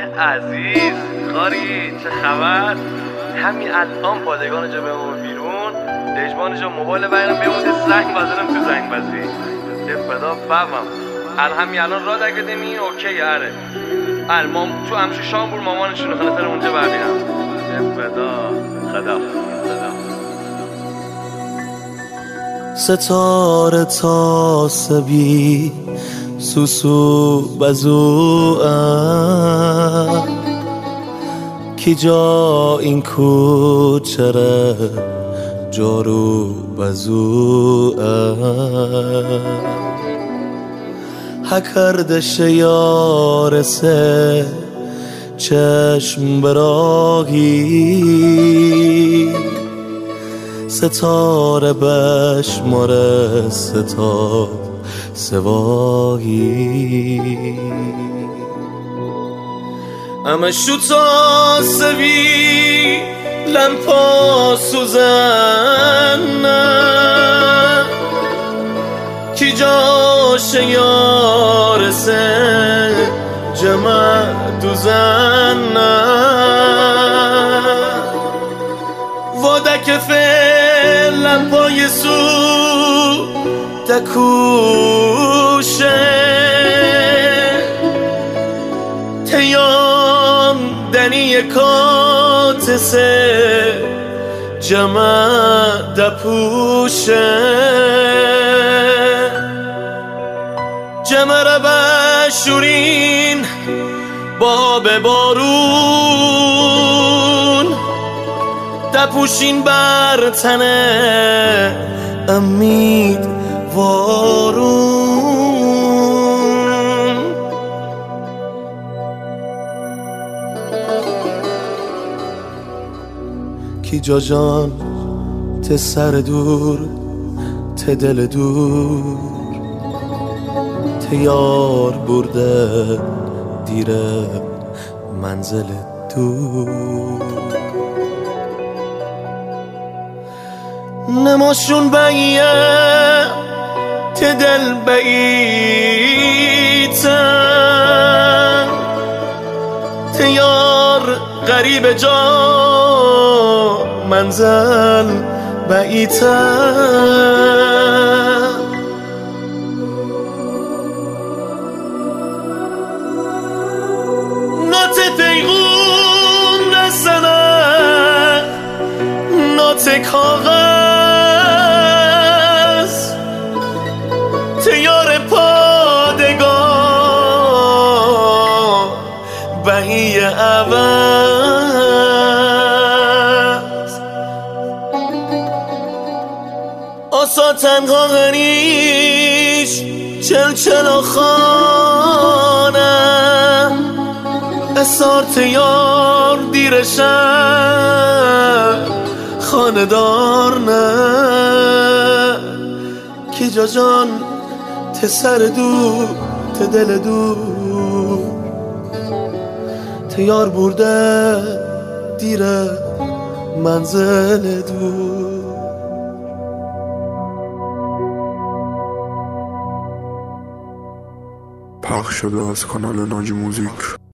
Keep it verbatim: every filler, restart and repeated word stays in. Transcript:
عزیز کاری چه خبر؟ همین الان پادگان جا بمون بیرون دجبان جا موبایل بیرم بیمون زنگ بزنم تو زنگ بزی یه فدا بفهم ال همین الان را دگدیم این اوکی اره ال مام تو همشو شام بور مامانشونو خلطر اونجا ببینم یه فدا خدا خدا ستاره تا سبی سوسو بزو کی جا این کوچره جارو بزو هکردش یارسه چشم براهی ستاره بشماره ستا سواهی اما شو تا سوی لمپا سوزن کی جاش یارسه جمع دوزن وادک فعلم پای سو تکوشه تیان دنی کاتسه جمع دپوشه جمع را بشورین باب بارون دپوشین بر تنه امید وارون کی جا جان ته سر دور ته دل دور ته یار برده دیره منزل دور نماشون بیه ته دل بیتن ته یار غریب جا منزل بیتن نات پیغون رسنه نات کاغذ تیار پادگان بهی عوض آسا تنها غریش چل چل خانه اسار تیار دیرشن خاندار نه کی جا جان ته سر دور ته دل دور ته یار برده دیره منزل دور. پخش شده از کانال ناجی موزیک.